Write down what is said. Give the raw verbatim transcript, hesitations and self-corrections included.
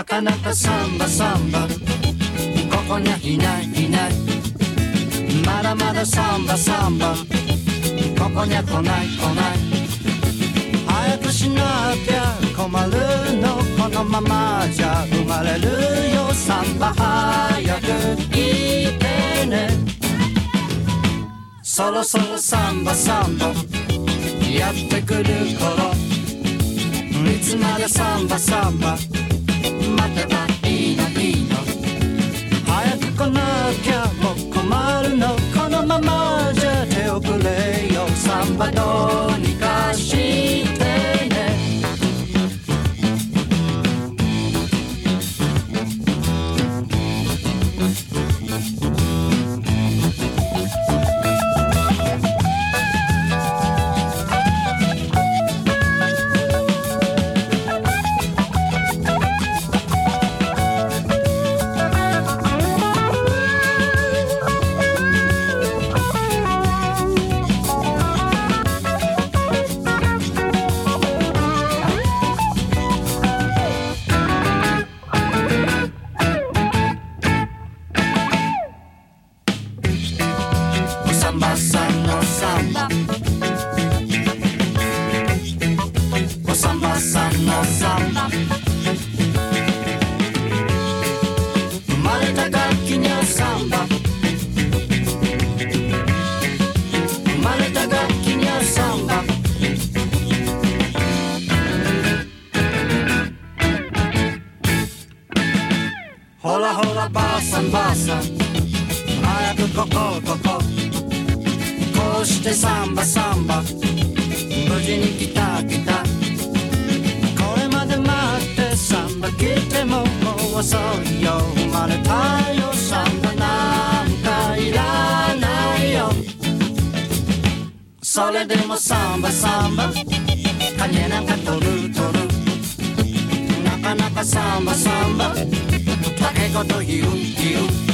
なかなかサンバサンバここにはいないいないまだまだサンバサンバここには来ない来ない早くしなきゃ困るのこのままじゃ生まれるよサンバ早く言ってねそろそろサンバサンバやってくる頃いつまでサンバサンバ待てばいいのいいの早く来なきゃもう困るのこのままじゃ手遅れよサンバどうにかしてねほらほらばあさんばあさん早くこここここうしてサンバサンバ無事に来た来たこれまで待ってサンバ来てももう遅いよ生まれたよサンバなんかいらないよそれでもサンバサンバ金なんか取る取るなかなかサンバサンバだけこと言う言う